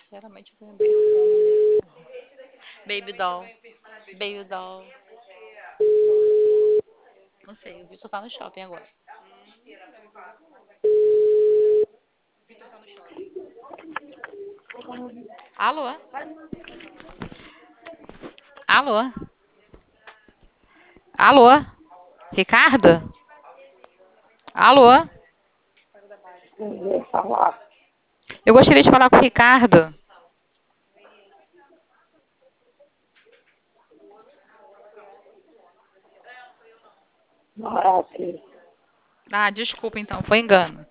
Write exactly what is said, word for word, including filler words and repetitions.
Sinceramente, eu tenho bem fome. Baby doll. Baby doll. Não sei, o Vitor tá no shopping agora. Alô? Alô? Alô? Ricardo? Alô? Ninguém falar. Eu gostaria de falar com o Ricardo. Não é aqui. Ah, desculpa então, foi engano.